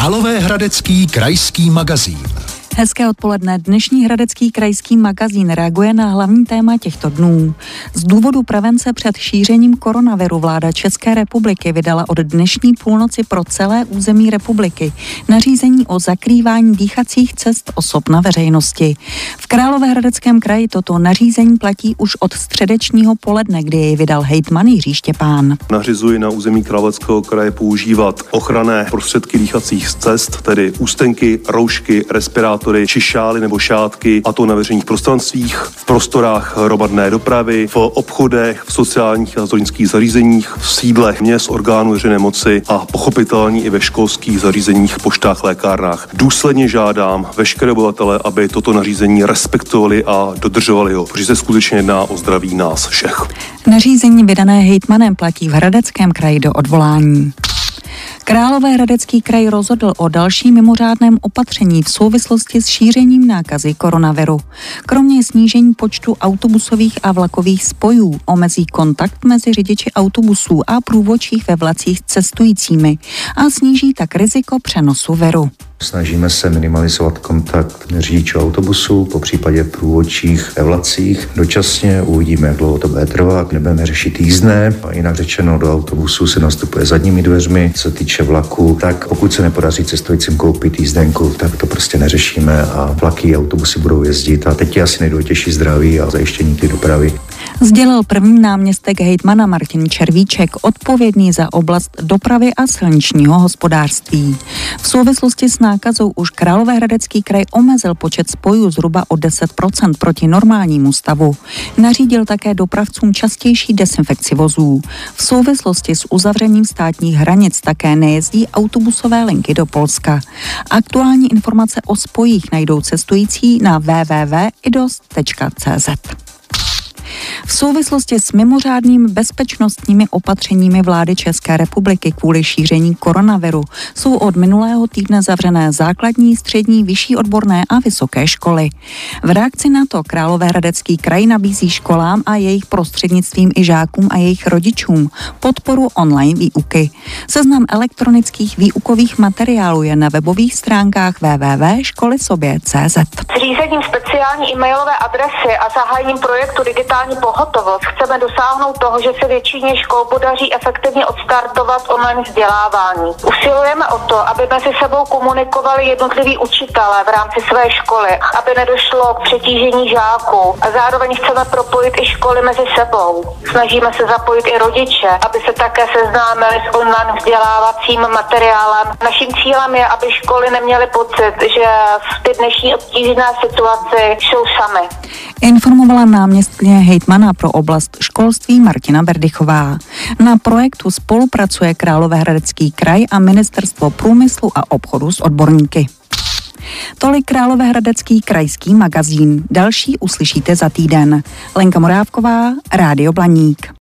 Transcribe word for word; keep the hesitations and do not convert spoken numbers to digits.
Královéhradecký krajský magazín. Hezké odpoledne. Dnešní Hradecký krajský magazín reaguje na hlavní téma těchto dnů. Z důvodu prevence před šířením koronaviru vláda České republiky vydala od dnešní půlnoci pro celé území republiky nařízení o zakrývání dýchacích cest osob na veřejnosti. V Královéhradeckém kraji toto nařízení platí už od středečního poledne, kdy jej vydal hejtman Jiří Štěpán. Nařizuji na území Královéhradeckého kraje používat ochranné prostředky dýchacích cest, tedy ústenky, roušky, respirátory, či šály nebo šátky, a to na veřejných prostranstvích, v prostorách hromadné dopravy, v obchodech, v sociálních a zdravotnických zařízeních, v sídlech měst, orgánů veřejné moci a pochopitelně i ve školských zařízeních, poštách, lékárnách. Důsledně žádám veškeré obyvatele, aby toto nařízení respektovali a dodržovali ho, protože se skutečně jedná o zdraví nás všech. Nařízení vydané hejtmanem platí v Hradeckém kraji do odvolání. Královéhradecký kraj rozhodl o dalším mimořádném opatření v souvislosti s šířením nákazy koronaviru. Kromě snížení počtu autobusových a vlakových spojů omezí kontakt mezi řidiči autobusů a průvodčích ve vlacích cestujícími a sníží tak riziko přenosu viru. Snažíme se minimalizovat kontakt řidičů autobusů, po případě průvodčích ve vlacích. Dočasně uvidíme, jak dlouho to bude trvat. Nebudeme řešit jízdné, a jinak řečeno do autobusu se nastupuje zadními dveřmi. Co se týče vlaku, tak pokud se nepodaří cestujícím koupit jízdenku, tak to prostě neřešíme a vlaky a autobusy budou jezdit. A teď je asi nejdůležitější zdraví a zajištění ty dopravy. Sdělil první náměstek hejtmana Martin Červíček, odpovědný za oblast dopravy a silničního hospodářství. V souvislosti s nákazou už Královéhradecký kraj omezil počet spojů zhruba o deset procent proti normálnímu stavu. Nařídil také dopravcům častější dezinfekci vozů. V souvislosti s uzavřením státních hranic také nejezdí autobusové linky do Polska. Aktuální informace o spojích najdou cestující na w w w tečka i d o s tečka c z. V souvislosti s mimořádnými bezpečnostními opatřeními vlády České republiky kvůli šíření koronaviru jsou od minulého týdne zavřené základní, střední, vyšší odborné a vysoké školy. V reakci na to Královéhradecký kraj nabízí školám a jejich prostřednictvím i žákům a jejich rodičům podporu online výuky. Seznam elektronických výukových materiálů je na webových stránkách w w w tečka školy sobě tečka c z. Zřízením speciální e-mailové adresy a zahájením projektu digitální pohotovost chceme dosáhnout toho, že se většině škol podaří efektivně odstartovat online vzdělávání. Usilujeme o to, aby mezi sebou komunikovali jednotliví učitelé v rámci své školy, aby nedošlo k přetížení žáků, a zároveň chceme propojit i školy mezi sebou. Snažíme se zapojit i rodiče, aby se také seznámili s online vzdělávacím materiálem. Naším cílem je, aby školy neměly pocit, že v ty dnešní obtížné situaci jsou sami. Informovala náměstkyně hejtmana pro oblast školství Martina Berdychová. Na projektu spolupracuje Královéhradecký kraj a Ministerstvo průmyslu a obchodu s odborníky. Tolik Královéhradecký krajský magazín. Další uslyšíte za týden. Lenka Morávková, Rádio Blaník.